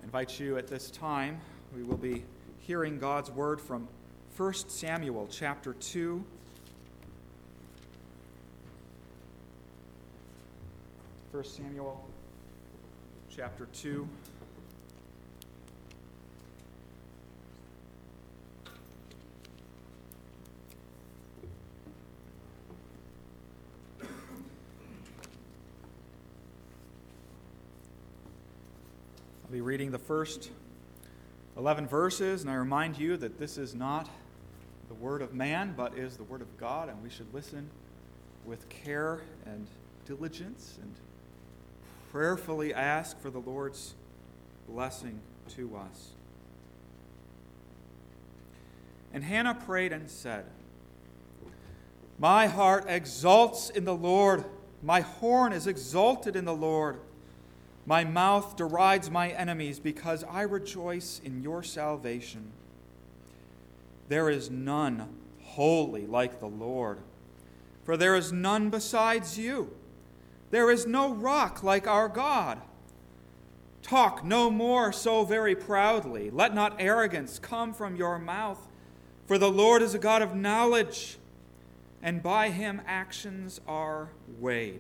invite you at this time. We will be hearing God's word from 1 Samuel chapter 2. 1 Samuel chapter 2. I'll be reading the first 11 verses, and I remind you that this is not the word of man, but is the word of God, and we should listen with care and diligence and prayerfully ask for the Lord's blessing to us. And Hannah prayed and said, "My heart exults in the Lord. My horn is exalted in the Lord. My mouth derides my enemies because I rejoice in your salvation. There is none holy like the Lord, for there is none besides you. There is no rock like our God. Talk no more so very proudly. Let not arrogance come from your mouth, for the Lord is a God of knowledge, and by him actions are weighed.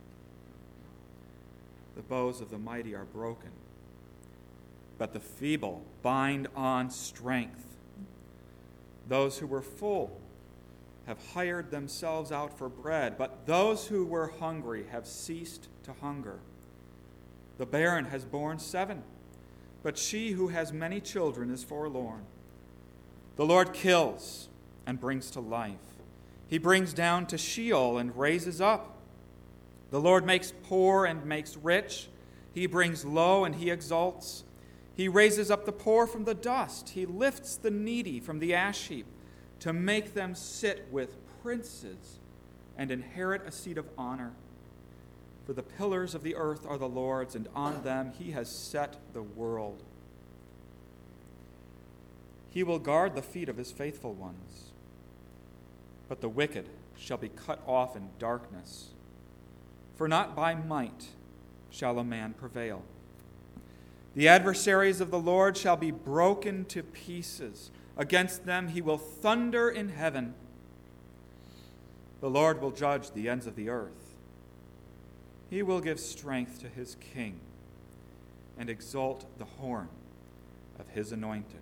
The bows of the mighty are broken, but the feeble bind on strength. Those who were full have hired themselves out for bread, but those who were hungry have ceased to hunger. The barren has borne 7, but she who has many children is forlorn. The Lord kills and brings to life. He brings down to Sheol and raises up. The Lord makes poor and makes rich. He brings low and he exalts. He raises up the poor from the dust. He lifts the needy from the ash heap to make them sit with princes and inherit a seat of honor. For the pillars of the earth are the Lord's, and on them he has set the world. He will guard the feet of his faithful ones, but the wicked shall be cut off in darkness. For not by might shall a man prevail. The adversaries of the Lord shall be broken to pieces. Against them he will thunder in heaven. The Lord will judge the ends of the earth. He will give strength to his king and exalt the horn of his anointed."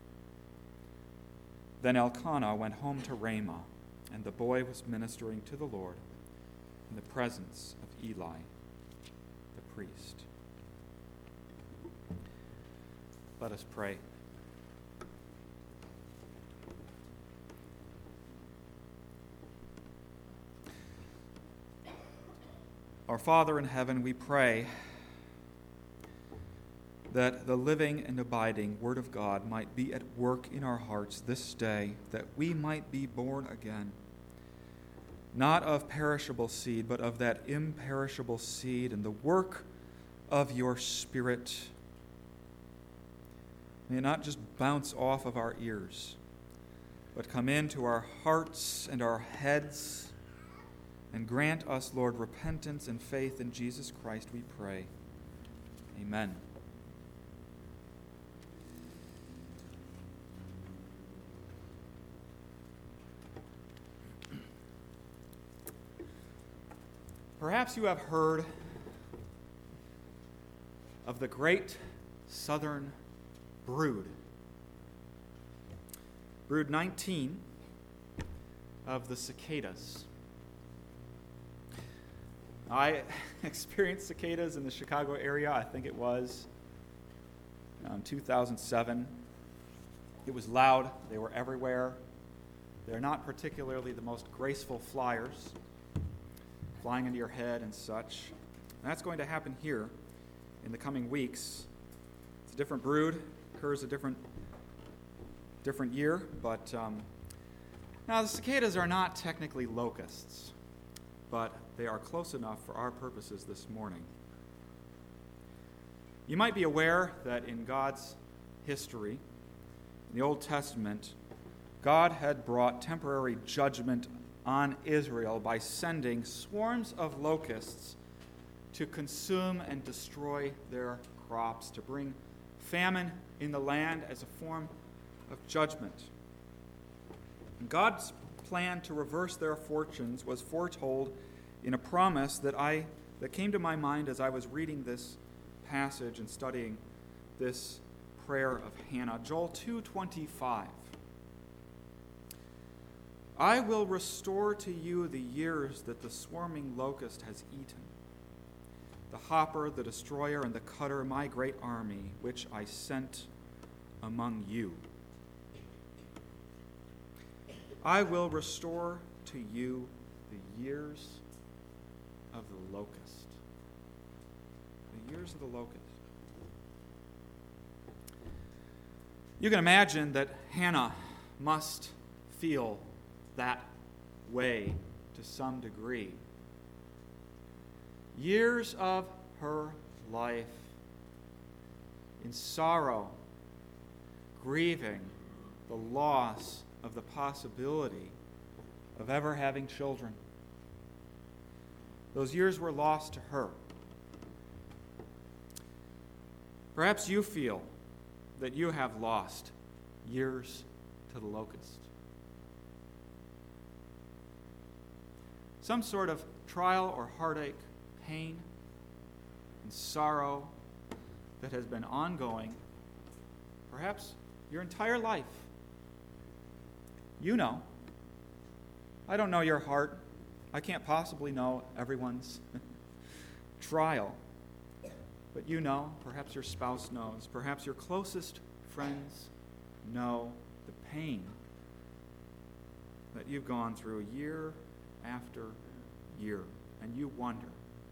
Then Elkanah went home to Ramah, and the boy was ministering to the Lord in the presence of Eli, the priest. Let us pray. Our Father in heaven, we pray that the living and abiding Word of God might be at work in our hearts this day, that we might be born again, not of perishable seed, but of that imperishable seed and the work of your Spirit. May it not just bounce off of our ears, but come into our hearts and our heads, and grant us, Lord, repentance and faith in Jesus Christ, we pray. Amen. Perhaps you have heard of the great southern brood. Brood 19 of the cicadas. I experienced cicadas in the Chicago area, I think it was 2007. It was loud, they were everywhere. They're not particularly the most graceful flyers, flying into your head and such. And that's going to happen here in the coming weeks. It's a different brood, occurs a different year, but now the cicadas are not technically locusts, but they are close enough for our purposes this morning. You might be aware that in God's history, in the Old Testament, God had brought temporary judgment on Israel by sending swarms of locusts to consume and destroy their crops, to bring famine in the land as a form of judgment. And God's plan to reverse their fortunes was foretold in a promise that came to my mind as I was reading this passage and studying this prayer of Hannah. Joel 2:25. I will restore to you the years that the swarming locust has eaten, the hopper, the destroyer, and the cutter, my great army, which I sent among you. I will restore to you the years of the locust. The years of the locust. You can imagine that Hannah must feel that way to some degree. Years of her life in sorrow, grieving the loss of the possibility of ever having children. Those years were lost to her. Perhaps you feel that you have lost years to the locust. Some sort of trial or heartache, pain, and sorrow that has been ongoing, perhaps your entire life. You know. I don't know your heart. I can't possibly know everyone's trial. But you know, perhaps your spouse knows, perhaps your closest friends know the pain that you've gone through year after year. And you wonder,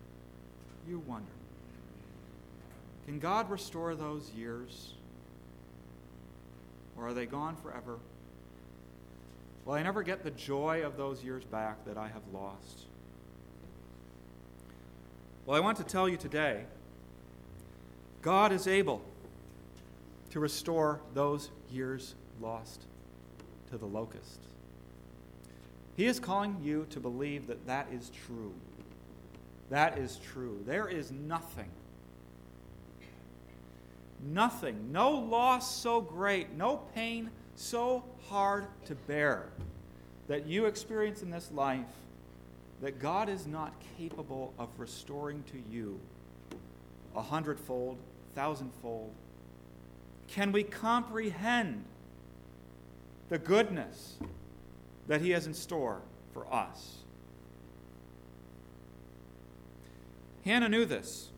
can God restore those years? Or are they gone forever? Will I never get the joy of those years back that I have lost? Well, I want to tell you today, God is able to restore those years lost to the locust. He is calling you to believe that that is true. That is true. There is nothing, no loss so great, no pain so hard to bear that you experience in this life that God is not capable of restoring to you 100-fold, 1,000-fold. Can we comprehend the goodness that He has in store for us? Hannah knew this.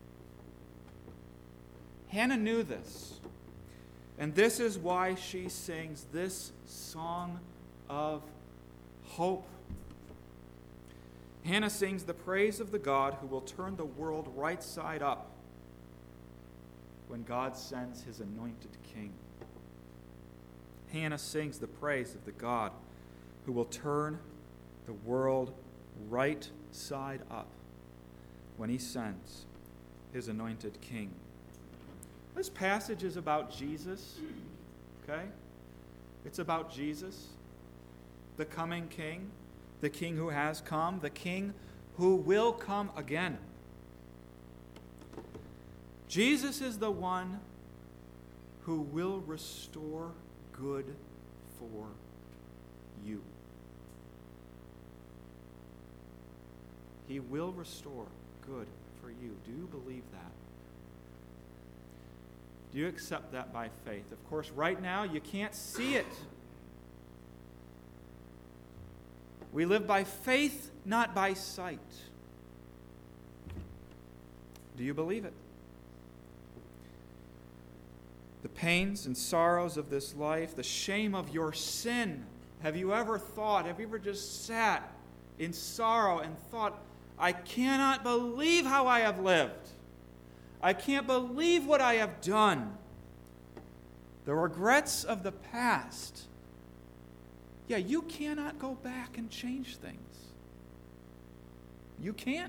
And this is why she sings this song of hope. Hannah sings the praise of the God who will turn the world right side up when God sends His anointed king. Hannah sings the praise of the God who will turn the world right side up when He sends His anointed king. This passage is about Jesus, okay? It's about Jesus, the coming king, the king who has come, the king who will come again. Jesus is the one who will restore good for you. He will restore good for you. Do you believe that? Do you accept that by faith? Of course, right now you can't see it. We live by faith, not by sight. Do you believe it? The pains and sorrows of this life, the shame of your sin. Have you ever just sat in sorrow and thought, I cannot believe how I have lived. I can't believe what I have done. The regrets of the past. Yeah, you cannot go back and change things. You can't.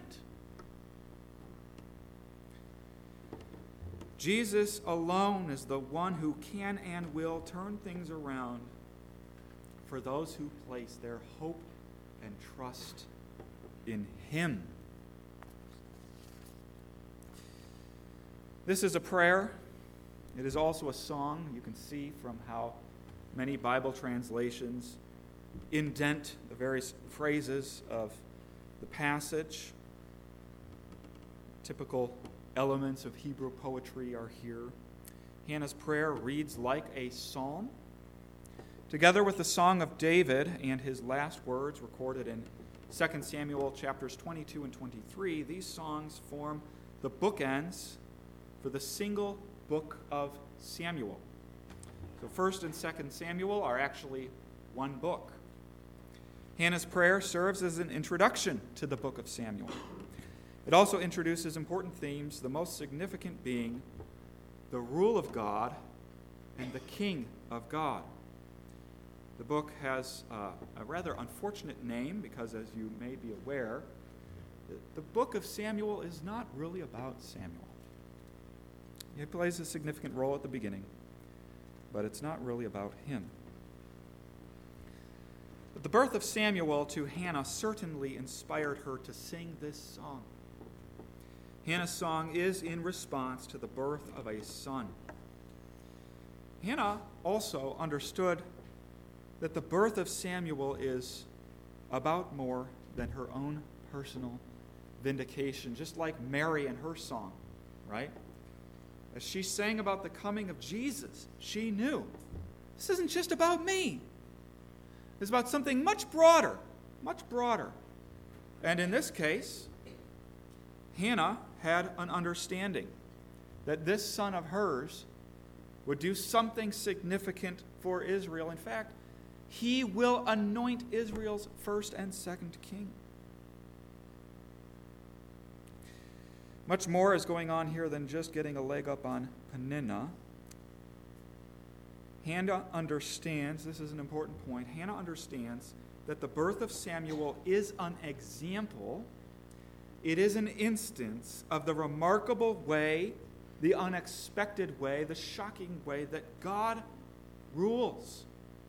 Jesus alone is the one who can and will turn things around for those who place their hope and trust in Him. This is a prayer It is also a song. You can see from how many Bible translations indent the various phrases of the passage. Typical elements of Hebrew poetry are here. Hannah's prayer reads like a psalm. Together with the Song of David and his last words recorded in 2 Samuel chapters 22 and 23, these songs form the bookends for the single book of Samuel. So 1st and 2nd Samuel are actually one book. Hannah's prayer serves as an introduction to the book of Samuel. It also introduces important themes, the most significant being the rule of God and the king of God. The book has a rather unfortunate name because, as you may be aware, the book of Samuel is not really about Samuel. He plays a significant role at the beginning, but it's not really about him. But the birth of Samuel to Hannah certainly inspired her to sing this song. Hannah's song is in response to the birth of a son. Hannah also understood that the birth of Samuel is about more than her own personal vindication, just like Mary in her song, right? As she sang about the coming of Jesus, she knew this isn't just about me. It's about something much broader, much broader. And in this case, Hannah had an understanding that this son of hers would do something significant for Israel. In fact, he will anoint Israel's first and second king. Much more is going on here than just getting a leg up on Peninnah. Hannah understands, this is an important point, Hannah understands that the birth of Samuel is an example, it is an instance of the remarkable way, the unexpected way, the shocking way that God rules.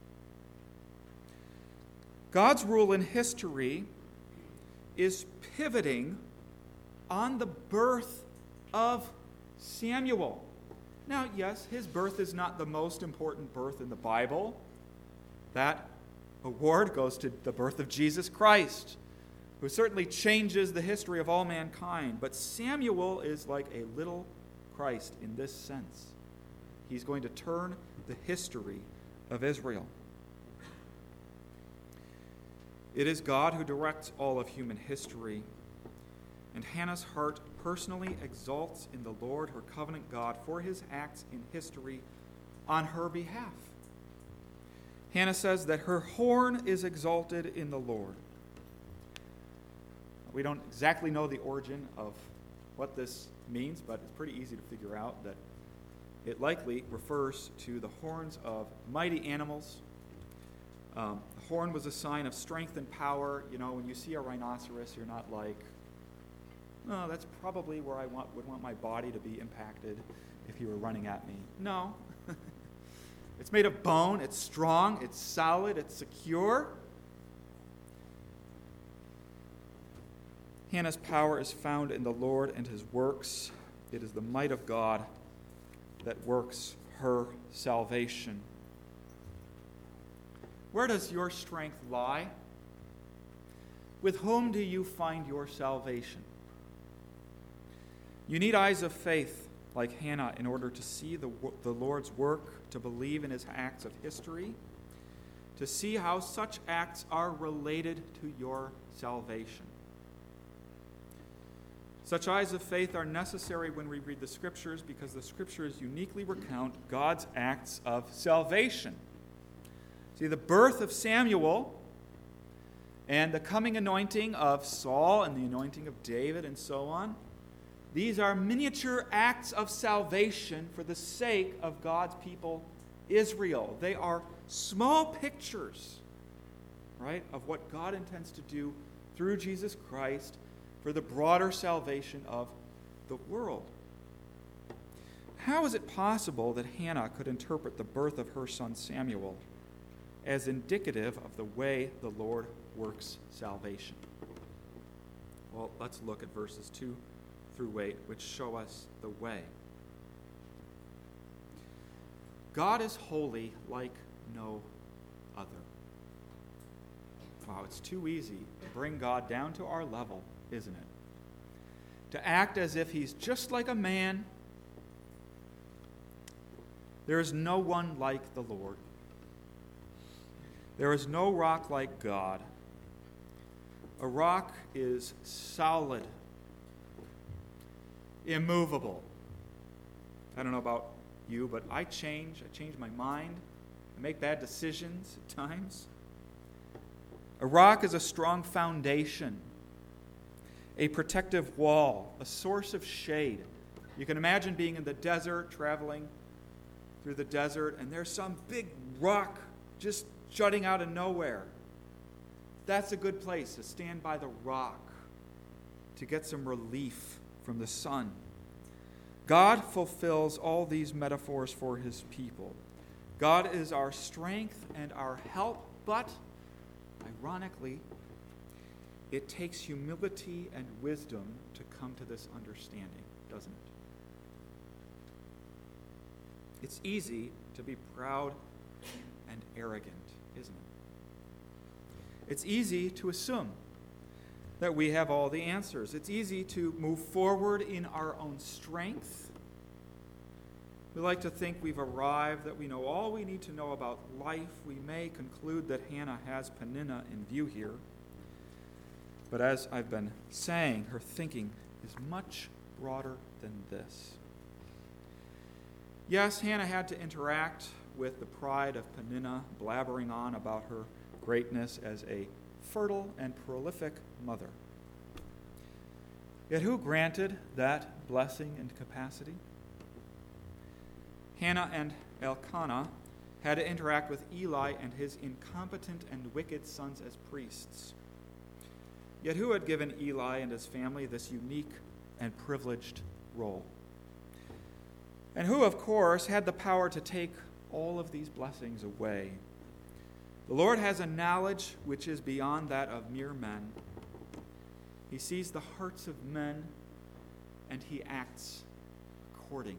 God's rule in history is pivoting on the birth of Samuel. Now, yes, his birth is not the most important birth in the Bible. That award goes to the birth of Jesus Christ, who certainly changes the history of all mankind. But Samuel is like a little Christ in this sense. He's going to turn the history of Israel. It is God who directs all of human history, and Hannah's heart personally exalts in the Lord, her covenant God, for his acts in history on her behalf. Hannah says that her horn is exalted in the Lord. We don't exactly know the origin of what this means, but it's pretty easy to figure out that it likely refers to the horns of mighty animals. The horn was a sign of strength and power. You know, when you see a rhinoceros, you're not like, oh, that's probably where I would want my body to be impacted if you were running at me. No. It's made of bone, it's strong, it's solid, it's secure. Hannah's power is found in the Lord and his works. It is the might of God that works her salvation. Where does your strength lie? With whom do you find your salvation? You need eyes of faith like Hannah in order to see the Lord's work, to believe in his acts of history, to see how such acts are related to your salvation. Such eyes of faith are necessary when we read the Scriptures because the Scriptures uniquely recount God's acts of salvation. See, the birth of Samuel and the coming anointing of Saul and the anointing of David and so on, these are miniature acts of salvation for the sake of God's people, Israel. They are small pictures, right, of what God intends to do through Jesus Christ for the broader salvation of the world. How is it possible that Hannah could interpret the birth of her son Samuel as indicative of the way the Lord works salvation? Well, let's look at verses 2 through 8, which show us the way. God is holy like no other. Wow, it's too easy to bring God down to our level, isn't it? To act as if he's just like a man. There is no one like the Lord. There is no rock like God. A rock is solid, immovable. I don't know about you, but I change my mind. I make bad decisions at times. A rock is a strong foundation, a protective wall, a source of shade. You can imagine being in the desert, traveling through the desert, and there's some big rock just jutting out of nowhere. That's a good place to stand by the rock to get some relief from the sun. God fulfills all these metaphors for his people. God is our strength and our help, but, ironically, it takes humility and wisdom to come to this understanding, doesn't it? It's easy to be proud and arrogant, isn't it? It's easy to assume that we have all the answers. It's easy to move forward in our own strength. We like to think we've arrived, that we know all we need to know about life. We may conclude that Hannah has Peninnah in view here. But as I've been saying, her thinking is much broader than this. Yes, Hannah had to interact with the pride of Peninnah, blabbering on about her greatness as a fertile and prolific mother. Yet who granted that blessing and capacity? Hannah and Elkanah had to interact with Eli and his incompetent and wicked sons as priests. Yet who had given Eli and his family this unique and privileged role? And who, of course, had the power to take all of these blessings away? The Lord has a knowledge which is beyond that of mere men. He sees the hearts of men, and he acts accordingly.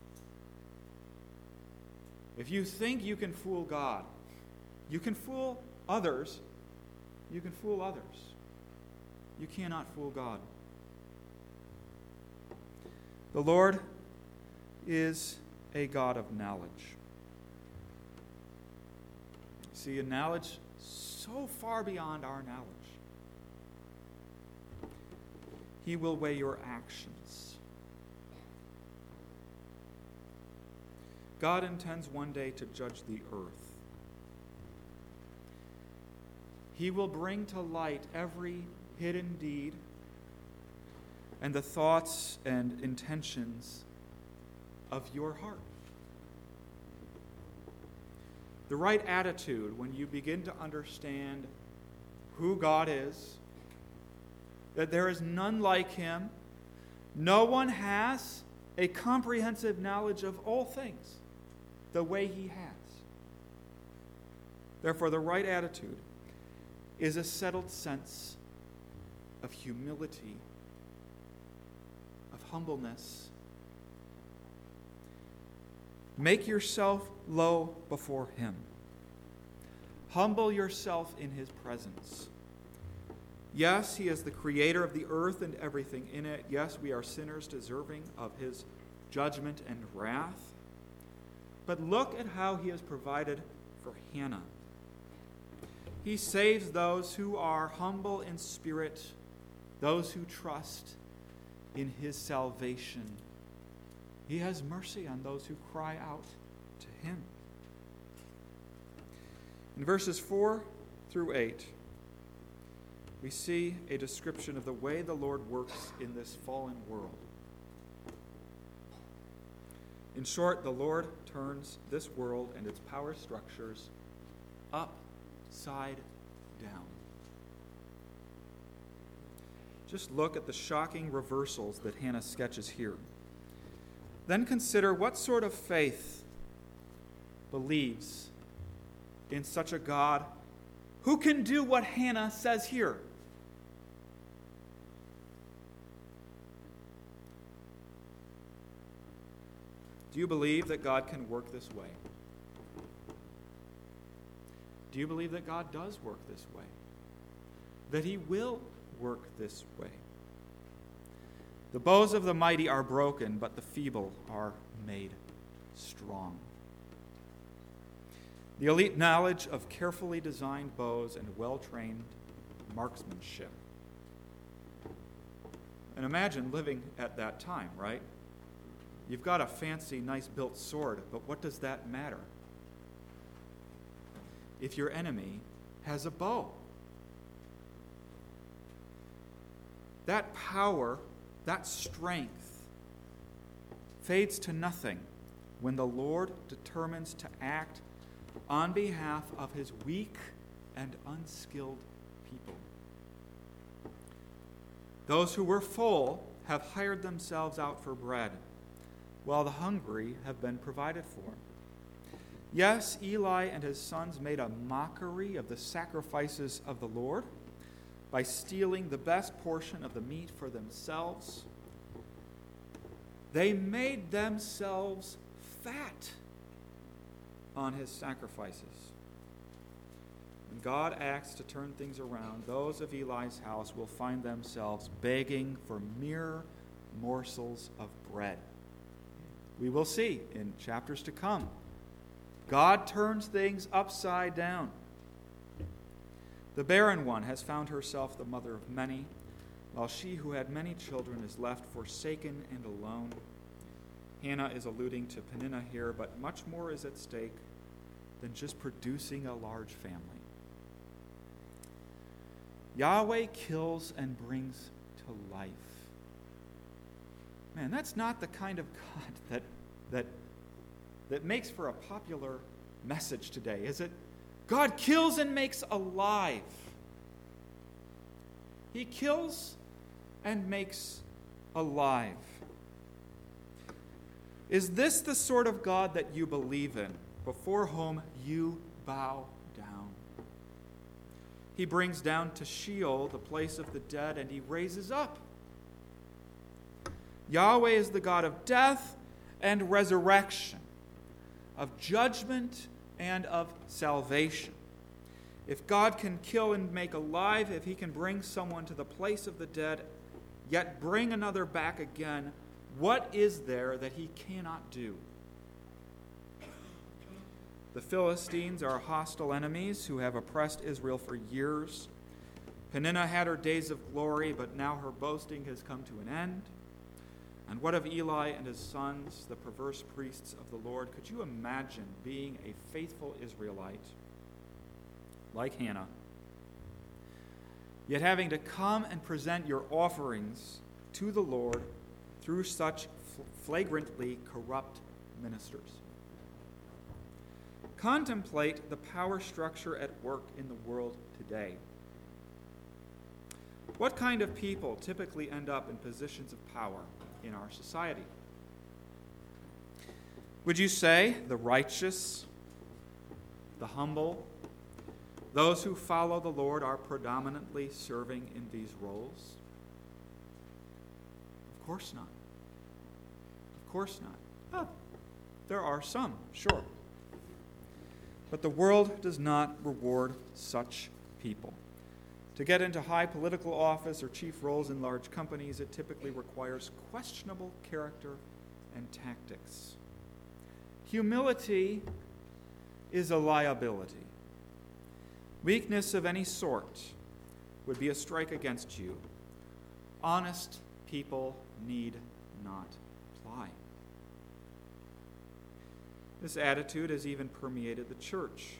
If you think you can fool God, you can fool others, you can fool others. You cannot fool God. The Lord is a God of knowledge. See, a knowledge so far beyond our knowledge. He will weigh your actions. God intends one day to judge the earth. He will bring to light every hidden deed and the thoughts and intentions of your heart. The right attitude when you begin to understand who God is, that there is none like him, no one has a comprehensive knowledge of all things the way he has. Therefore, the right attitude is a settled sense of humility, of humbleness. Make yourself low before him. Humble yourself in his presence. Yes, he is the creator of the earth and everything in it. Yes, we are sinners deserving of his judgment and wrath. But look at how he has provided for Hannah. He saves those who are humble in spirit, those who trust in his salvation. He has mercy on those who cry out to him. In verses 4 through 8, we see a description of the way the Lord works in this fallen world. In short, the Lord turns this world and its power structures upside down. Just look at the shocking reversals that Hannah sketches here. Then consider what sort of faith believes in such a God who can do what Hannah says here. Do you believe that God can work this way? Do you believe that God does work this way? That he will work this way? The bows of the mighty are broken, but the feeble are made strong. The elite knowledge of carefully designed bows and well-trained marksmanship. And imagine living at that time, right? You've got a fancy, nice-built sword, but what does that matter if your enemy has a bow? That power, that strength, fades to nothing when the Lord determines to act on behalf of his weak and unskilled people. Those who were full have hired themselves out for bread, while the hungry have been provided for. Yes, Eli and his sons made a mockery of the sacrifices of the Lord by stealing the best portion of the meat for themselves. They made themselves fat on his sacrifices. When God acts to turn things around, those of Eli's house will find themselves begging for mere morsels of bread. We will see in chapters to come. God turns things upside down. The barren one has found herself the mother of many, while she who had many children is left forsaken and alone. Hannah is alluding to Peninnah here, but much more is at stake than just producing a large family. Yahweh kills and brings to life. Man, that's not the kind of God that makes for a popular message today, is it? God kills and makes alive. He kills and makes alive. Is this the sort of God that you believe in, before whom you bow down? He brings down to Sheol, the place of the dead, and he raises up. Yahweh is the God of death and resurrection, of judgment and of salvation. If God can kill and make alive, if he can bring someone to the place of the dead, yet bring another back again, what is there that he cannot do? The Philistines are hostile enemies who have oppressed Israel for years. Peninnah had her days of glory, but now her boasting has come to an end. And what of Eli and his sons, the perverse priests of the Lord? Could you imagine being a faithful Israelite like Hannah, yet having to come and present your offerings to the Lord through such flagrantly corrupt ministers? Contemplate the power structure at work in the world today. What kind of people typically end up in positions of power in our society? Would you say the righteous, the humble, those who follow the Lord are predominantly serving in these roles? Of course not. Of course not. There are some, sure. But the world does not reward such people. To get into high political office or chief roles in large companies, it typically requires questionable character and tactics. Humility is a liability. Weakness of any sort would be a strike against you. Honest people need not lie. This attitude has even permeated the church.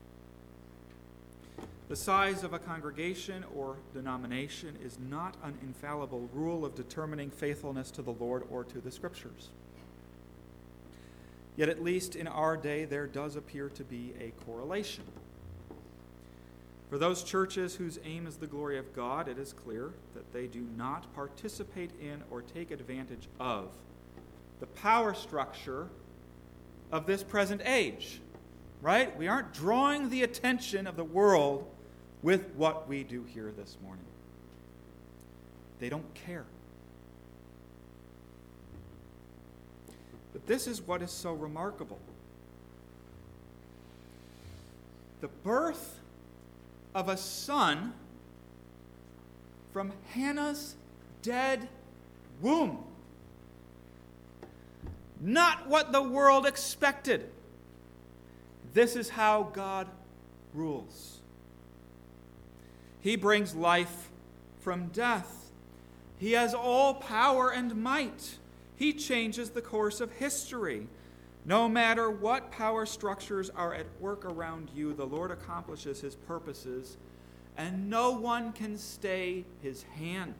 The size of a congregation or denomination is not an infallible rule of determining faithfulness to the Lord or to the Scriptures. Yet at least in our day, there does appear to be a correlation. For those churches whose aim is the glory of God, it is clear that they do not participate in or take advantage of the power structure of this present age, right? We aren't drawing the attention of the world with what we do here this morning. They don't care. But this is what is so remarkable. the birth of a son from Hannah's dead womb. Not what the world expected. This is how God rules. He brings life from death. He has all power and might. He changes the course of history. No matter what power structures are at work around you, the Lord accomplishes his purposes, and no one can stay his hand.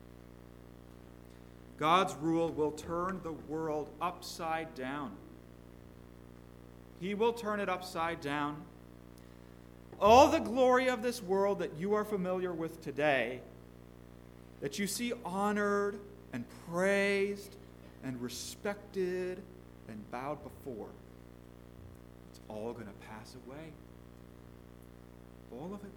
God's rule will turn the world upside down. He will turn it upside down. All the glory of this world that you are familiar with today, that you see honored and praised and respected and bowed before, it's all going to pass away. All of it.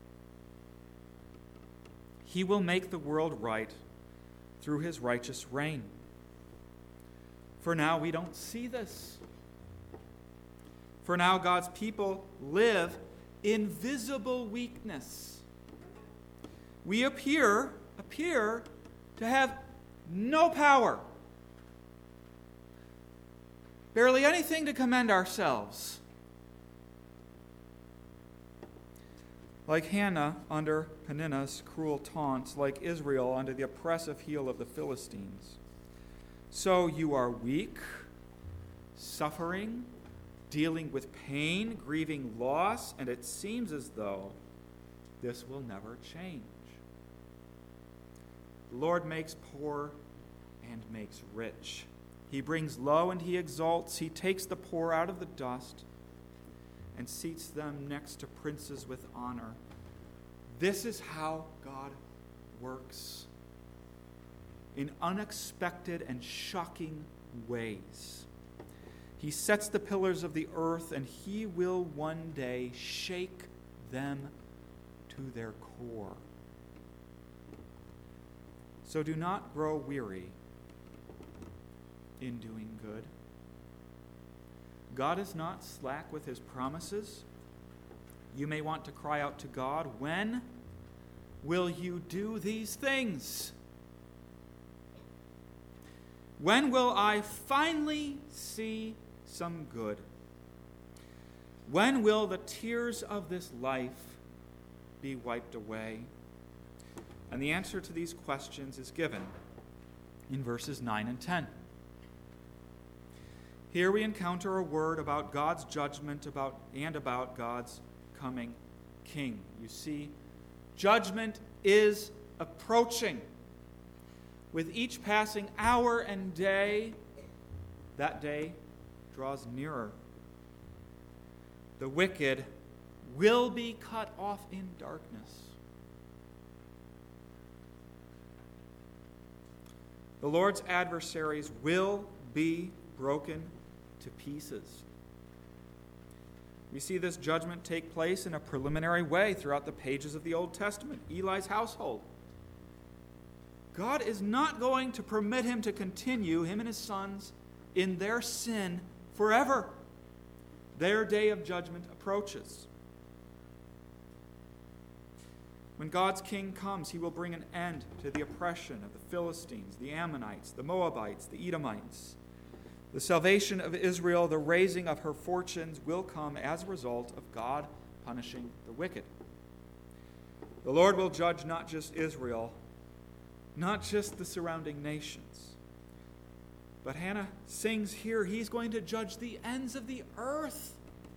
He will make the world right through his righteous reign. For now, we don't see this. For now, God's people live in visible weakness. We appear to have no power, barely anything to commend ourselves. Like Hannah under Peninnah's cruel taunts, like Israel under the oppressive heel of the Philistines. So you are weak, suffering, dealing with pain, grieving loss, and it seems as though this will never change. The Lord makes poor and makes rich. He brings low and he exalts. He takes the poor out of the dust and seats them next to princes with honor. This is how God works, in unexpected and shocking ways. He sets the pillars of the earth, and he will one day shake them to their core. So do not grow weary in doing good. God is not slack with his promises. You may want to cry out to God, when will you do these things? When will I finally see some good? When will the tears of this life be wiped away? And the answer to these questions is given in verses 9 and 10. Here we encounter a word about God's judgment about God's coming king. You see, judgment is approaching. With each passing hour and day, that day draws nearer. The wicked will be cut off in darkness. The Lord's adversaries will be broken to pieces. We see this judgment take place in a preliminary way throughout the pages of the Old Testament. Eli's household. God is not going to permit him to continue, him and his sons, in their sin forever. Their day of judgment approaches. When God's king comes, he will bring an end to the oppression of the Philistines, the Ammonites, the Moabites, the Edomites. The salvation of Israel, the raising of her fortunes, will come as a result of God punishing the wicked. The Lord will judge not just Israel, not just the surrounding nations. But Hannah sings here, he's going to judge the ends of the earth.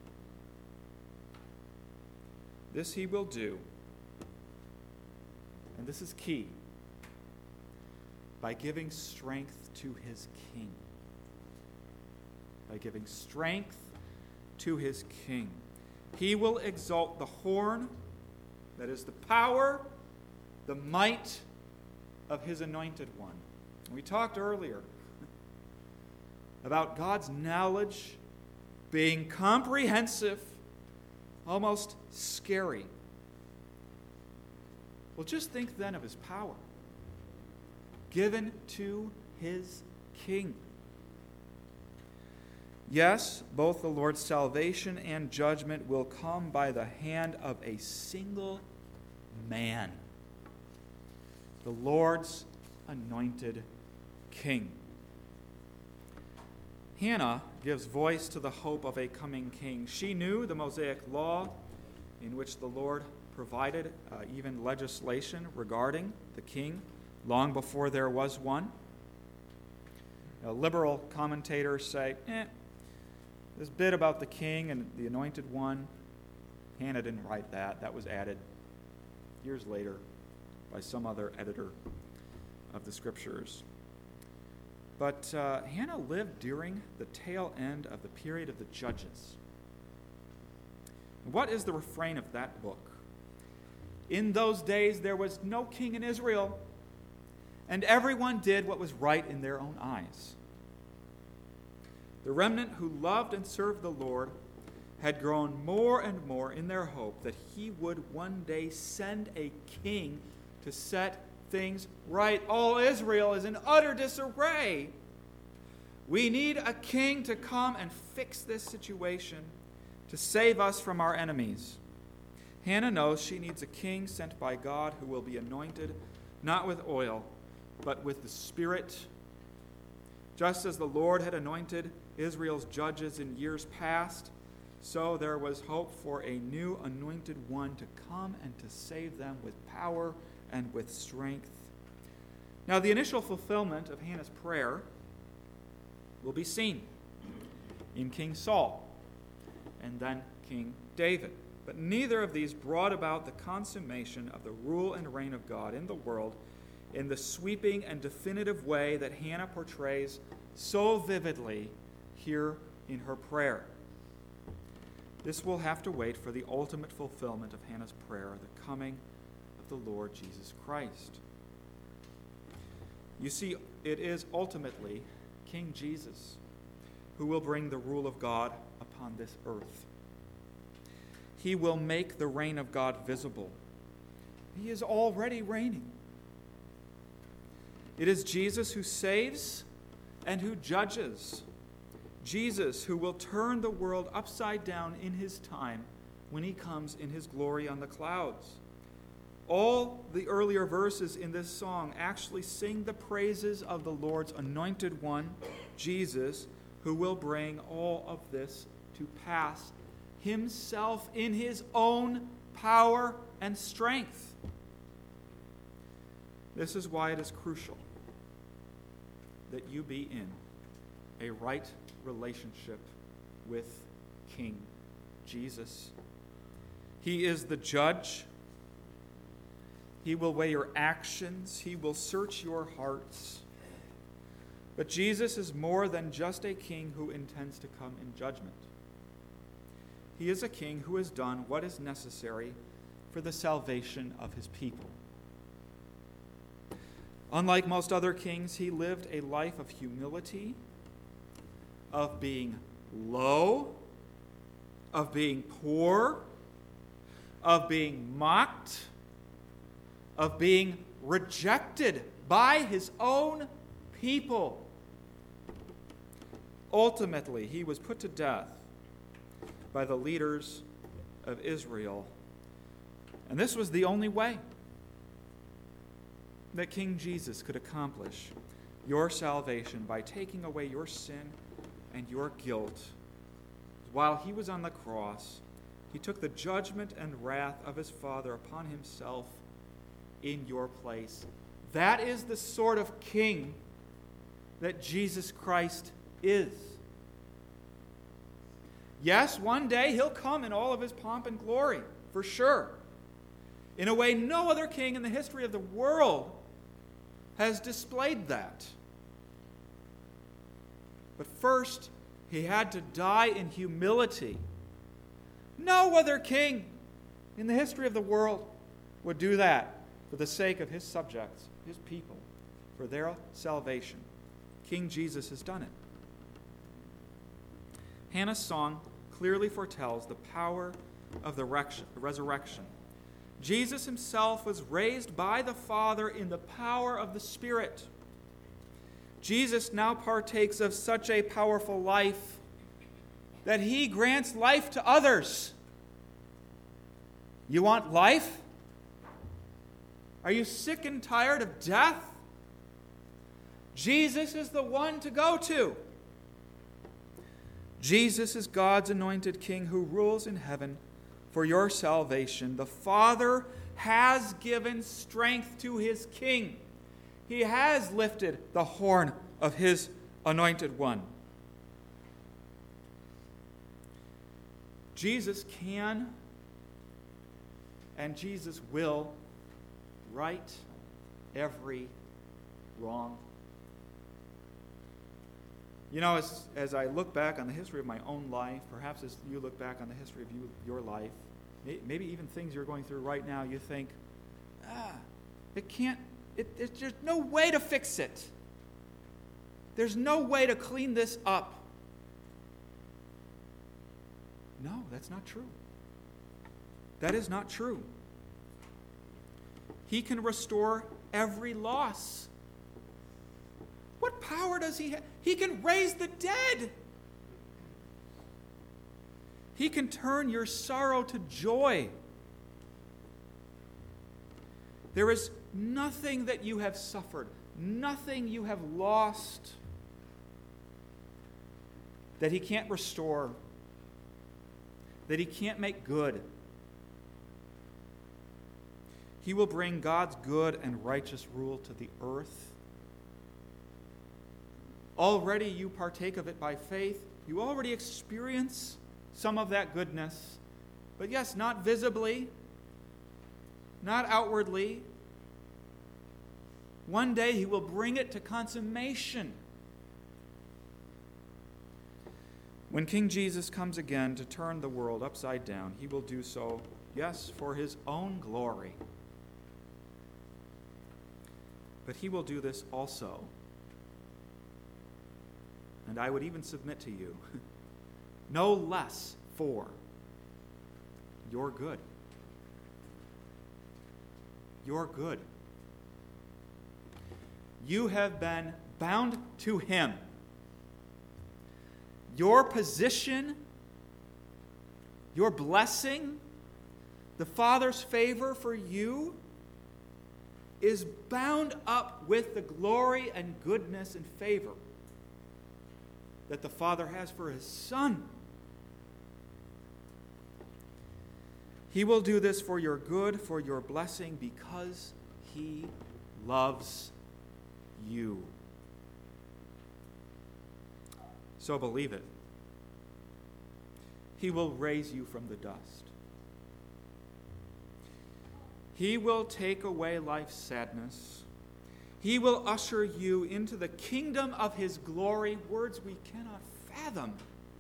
This he will do, and this is key, by giving strength to his king. By giving strength to his king. He will exalt the horn, that is the power, the might of his anointed one. We talked earlier about God's knowledge being comprehensive, almost scary. Well, just think then of his power given to his king. Yes, both the Lord's salvation and judgment will come by the hand of a single man, the Lord's anointed king. Hannah gives voice to the hope of a coming king. She knew the Mosaic law, in which the Lord provided even legislation regarding the king long before there was one. Liberal commentators say, this bit about the king and the anointed one, Hannah didn't write that. That was added years later by some other editor of the Scriptures. But Hannah lived during the tail end of the period of the Judges. What is the refrain of that book? In those days there was no king in Israel, and everyone did what was right in their own eyes. The remnant who loved and served the Lord had grown more and more in their hope that he would one day send a king to set things right. All Israel is in utter disarray. We need a king to come and fix this situation, to save us from our enemies. Hannah knows she needs a king sent by God who will be anointed, not with oil, but with the Spirit. Just as the Lord had anointed Israel's judges in years past, so there was hope for a new anointed one to come and to save them with power and with strength. Now, the initial fulfillment of Hannah's prayer will be seen in King Saul and then King David. But neither of these brought about the consummation of the rule and reign of God in the world in the sweeping and definitive way that Hannah portrays so vividly here in her prayer. This will have to wait for the ultimate fulfillment of Hannah's prayer, the coming of the Lord Jesus Christ. You see, it is ultimately King Jesus who will bring the rule of God upon this earth. He will make the reign of God visible. He is already reigning. It is Jesus who saves and who judges. Jesus who will turn the world upside down in his time when he comes in his glory on the clouds. All the earlier verses in this song actually sing the praises of the Lord's anointed one, Jesus, who will bring all of this to pass himself in his own power and strength. This is why it is crucial that you be in a right relationship with King Jesus. He is the judge. He will weigh your actions. He will search your hearts. But Jesus is more than just a king who intends to come in judgment. He is a king who has done what is necessary for the salvation of his people. Unlike most other kings, he lived a life of humility, of being low, of being poor, of being mocked, of being rejected by his own people. Ultimately, he was put to death by the leaders of Israel. And this was the only way that King Jesus could accomplish your salvation, by taking away your sin and your guilt. While he was on the cross, he took the judgment and wrath of his Father upon himself in your place. That is the sort of king that Jesus Christ is. Yes, one day he'll come in all of his pomp and glory, for sure, in a way no other king in the history of the world has displayed that. But first, he had to die in humility. No other king in the history of the world would do that for the sake of his subjects, his people, for their salvation. King Jesus has done it. Hannah's song clearly foretells the power of the resurrection. Jesus himself was raised by the Father in the power of the Spirit. Jesus now partakes of such a powerful life that he grants life to others. You want life? Are you sick and tired of death? Jesus is the one to go to. Jesus is God's anointed King who rules in heaven for your salvation. The Father has given strength to his King. He has lifted the horn of his anointed one. Jesus can and Jesus will right every wrong. You know, as I look back on the history of my own life, perhaps as you look back on the history of your life, maybe even things you're going through right now, you think, there's just no way to fix it. There's no way to clean this up. No, that's not true. That is not true. He can restore every loss. What power does he have? He can raise the dead. He can turn your sorrow to joy. There is nothing that you have suffered, nothing you have lost that he can't restore, that he can't make good. He will bring God's good and righteous rule to the earth. Already you partake of it by faith. You already experience some of that goodness. But yes, not visibly, not outwardly. One day he will bring it to consummation. When King Jesus comes again to turn the world upside down, he will do so, yes, for his own glory. But he will do this also, and I would even submit to you, no less for your good. Your good. You have been bound to him. Your position, your blessing, the Father's favor for you is bound up with the glory and goodness and favor that the Father has for his Son. He will do this for your good, for your blessing, because he loves you. So believe it. He will raise you from the dust. He will take away life's sadness. He will usher you into the kingdom of his glory, words we cannot fathom.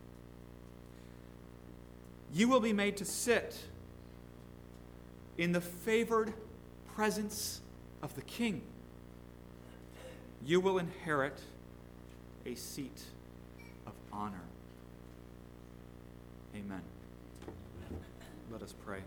You will be made to sit in the favored presence of the King. You will inherit a seat of honor. Amen. Let us pray.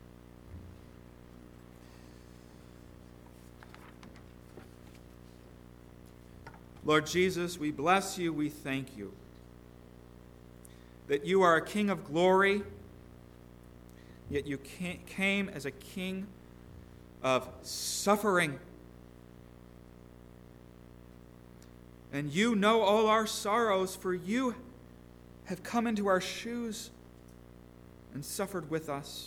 Lord Jesus, we bless you, we thank you that you are a King of glory, yet you came as a King of suffering. And you know all our sorrows, for you have come into our shoes and suffered with us.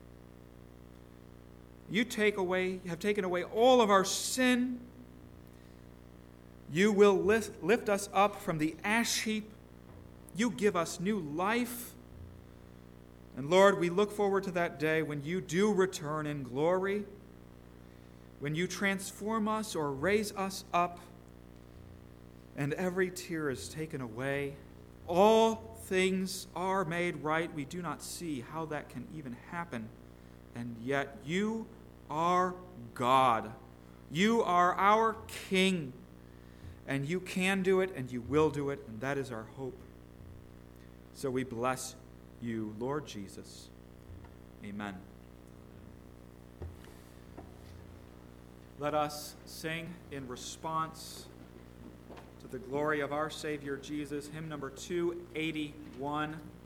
You have taken away all of our sin. You will lift us up from the ash heap. You give us new life. And Lord, we look forward to that day when you do return in glory, when you transform us or raise us up, and every tear is taken away. All things are made right. We do not see how that can even happen. And yet you are God. You are our King. And you can do it, and you will do it, and that is our hope. So we bless you, Lord Jesus. Amen. Let us sing in response to the glory of our Savior Jesus, hymn number 281. 1